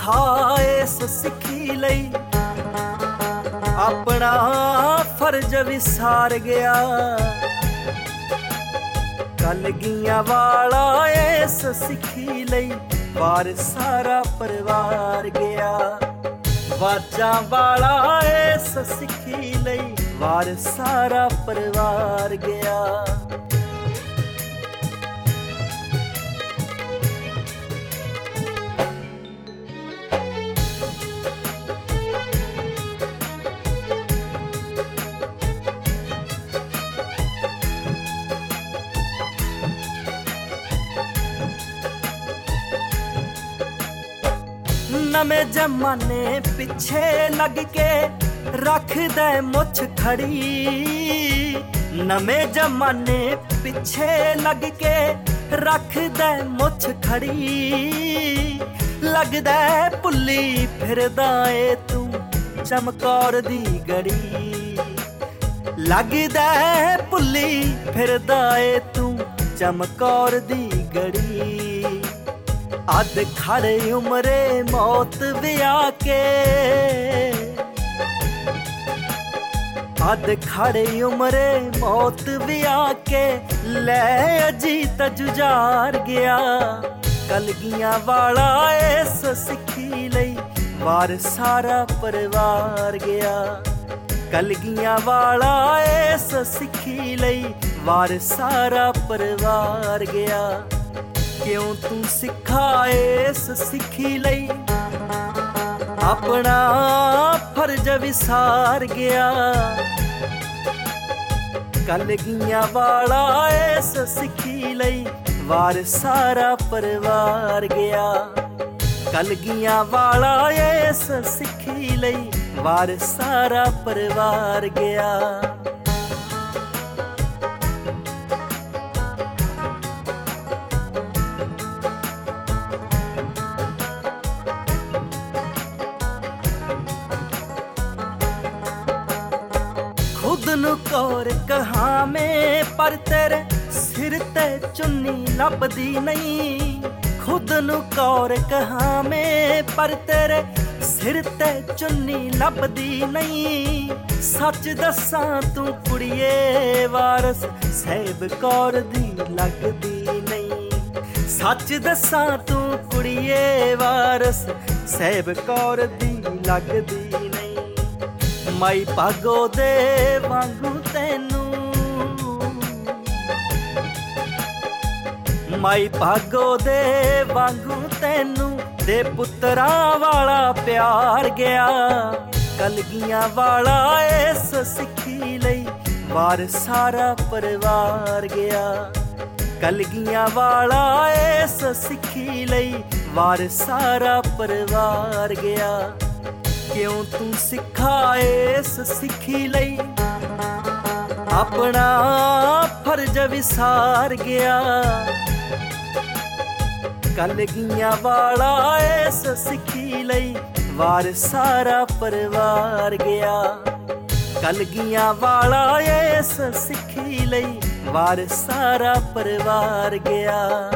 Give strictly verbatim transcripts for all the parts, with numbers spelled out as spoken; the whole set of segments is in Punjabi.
ਸਿੱਖਾ ਇਸ ਸਿੱਖੀ ਲਈ ਆਪਣਾ ਫਰਜ਼ ਵਿਸਾਰ ਗਿਆ। ਕਲਗੀਆਂ ਵਾਲਾ ਇਸ ਸਿੱਖੀ ਲਈ ਵਾਰ ਸਾਰਾ ਪਰਿਵਾਰ ਗਿਆ। ਵਾਜਾਂ ਵਾਲਾ ਇਸ ਸਿੱਖੀ ਲਈ ਵਾਰ ਸਾਰਾ ਪਰਿਵਾਰ ਗਿਆ। ਨਵੇਂ ਜ਼ਮਾਨੇ ਪਿੱਛੇ ਲੱਗ ਕੇ ਰੱਖਦਾ ਮੁੱਛ ਖੜੀ। ਨਵੇਂ ਜ਼ਮਾਨੇ ਪਿੱਛੇ ਲੱਗ ਕੇ ਰੱਖਦਾ ਮੁੱਛ ਖੜੀ। ਲੱਗਦਾ ਭੁੱਲੀ ਫਿਰਦਾ ਏ ਤੂੰ ਚਮਕੌਰ ਦੀ ਗੜੀ। ਲੱਗਦਾ ਭੁੱਲੀ ਫਿਰਦਾ ਏ ਤੂੰ ਚਮਕੌਰ ਦੀ ਗੜੀ। ਅੱਧ ਖੜੇ ਉਮਰੇ ਮੌਤ ਵਿਆਹ ਕੇ ਅੱਧ ਖੜੇ ਉਮਰੇ ਮੌਤ ਵਿਆਹ ਕੇ ਲੈ ਅਜੀਤ ਜੁਝਾਰ ਗਿਆ। ਕਲਗੀਆਂ ਵਾਲਾ ਇਸ ਸਿੱਖੀ ਲਈ ਵਾਰ ਸਾਰਾ ਪਰਿਵਾਰ ਗਿਆ। ਕਲਗੀਆਂ ਵਾਲਾ ਇਸ ਸਿੱਖੀ ਲਈ ਵਾਰ ਸਾਰਾ ਪਰਿਵਾਰ ਗਿਆ। ਕਿਉਂ ਤੂੰ ਸਿੱਖਾ ਇਸ ਸਿੱਖੀ ਲਈ ਆਪਣਾ ਫਰਜ਼ ਵਿਸਾਰ ਗਿਆ। ਕਲਗੀਆਂ ਵਾਲਾ ਇਸ ਸਿੱਖੀ ਲਈ ਵਾਰ ਸਾਰਾ ਪਰਿਵਾਰ ਗਿਆ। ਕਲਗੀਆਂ ਵਾਲਾ ਇਸ ਸਿੱਖੀ ਲਈ ਵਾਰ ਸਾਰਾ ਪਰਿਵਾਰ ਗਿਆ। खुद नू कौर कहावें पर तेरे सिर ते चुन्नी लभदी नहीं। खुद नू कौर कहावें पर तेरे सिर ते चुन्नी लभदी नहीं। सच दसां तू कुड़िए वारस साहिब कौर दी लगदी नहीं। सच दसां तू कुड़िए वारस साहिब कौर दी लगदी नहीं। माई भागो दे वांगू तैनू माई भागो दे वांगू तैनू दे पुत्तरा वाला प्यार गया। कलगियां वाला इस सिक्खी लई वार सारा परिवार गया। कलगियां वाला इस सिक्खी लई वार सारा परिवार गया। क्यों तू सिखा इस सिक्खी लई अपना फर्ज विसार गया। कलगियां वाला इस सिक्खी लई वार सारा परिवार गया। कलगियां वाला इस सिक्खी लई वार सारा परिवार गया।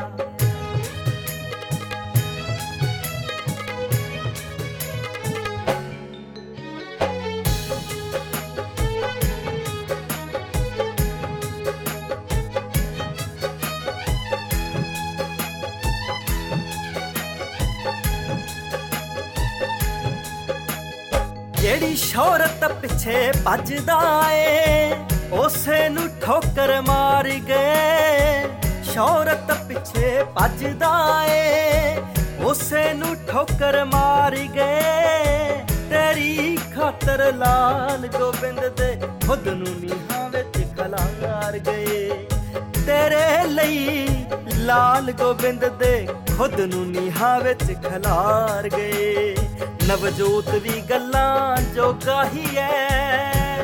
ਜਿਹੜੀ ਸ਼ੌਹਰਤ ਪਿੱਛੇ ਭੱਜਦਾ ਏ ਉਸੇ ਨੂੰ ਠੋਕਰ ਮਾਰ ਗਏ। ਸ਼ੌਹਰਤ ਪਿੱਛੇ ਭੱਜਦਾ ਏ ਉਸੇ ਨੂੰ ਠੋਕਰ ਮਾਰ ਗਏ। ਤੇਰੀ ਖਾਤਰ ਲਾਲ ਗੋਬਿੰਦ ਦੇ ਖੁਦ ਨੂੰ ਨੀਹਾਂ ਵਿੱਚ ਖਲਾਰ ਗਏ। ਤੇਰੇ ਲਈ ਲਾਲ ਗੋਬਿੰਦ ਦੇ ਖੁਦ ਨੂੰ ਨੀਹਾਂ ਵਿੱਚ ਖਲਾਰ ਗਏ। ਨਵਜੋਤ ਵੀ ਗੱਲਾਂ ਜੋਗਾ ਹੀ ਐ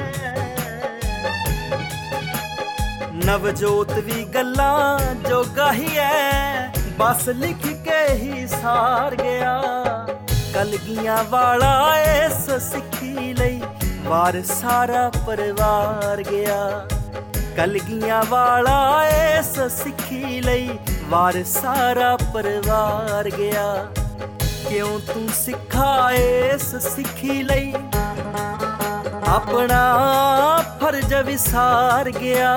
ਨਵਜੋਤ ਵੀ ਗੱਲਾਂ ਜੋਗਾ ਹੀ ਐ ਬਸ ਲਿਖ ਕੇ ਹੀ ਸਾਰ ਗਿਆ। ਕਲਗੀਆਂ ਵਾਲਾ ਇਸ ਸਿੱਖੀ ਲਈ ਵਾਰ ਸਾਰਾ ਪਰਿਵਾਰ ਗਿਆ। ਕਲਗੀਆਂ ਵਾਲਾ ਇਸ ਸਿੱਖੀ ਲਈ ਵਾਰ ਸਾਰਾ ਪਰਿਵਾਰ ਗਿਆ। क्यों तू सिखा इस सिखी लई अपना फर्ज विसार गया।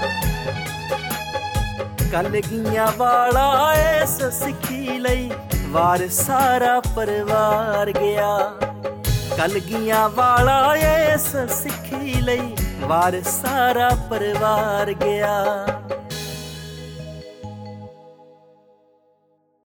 कलगियां वाला इस सिखी लई वार सारा परिवार गया। कलगियां वाला इस सिखी लई वार सारा परिवार गया।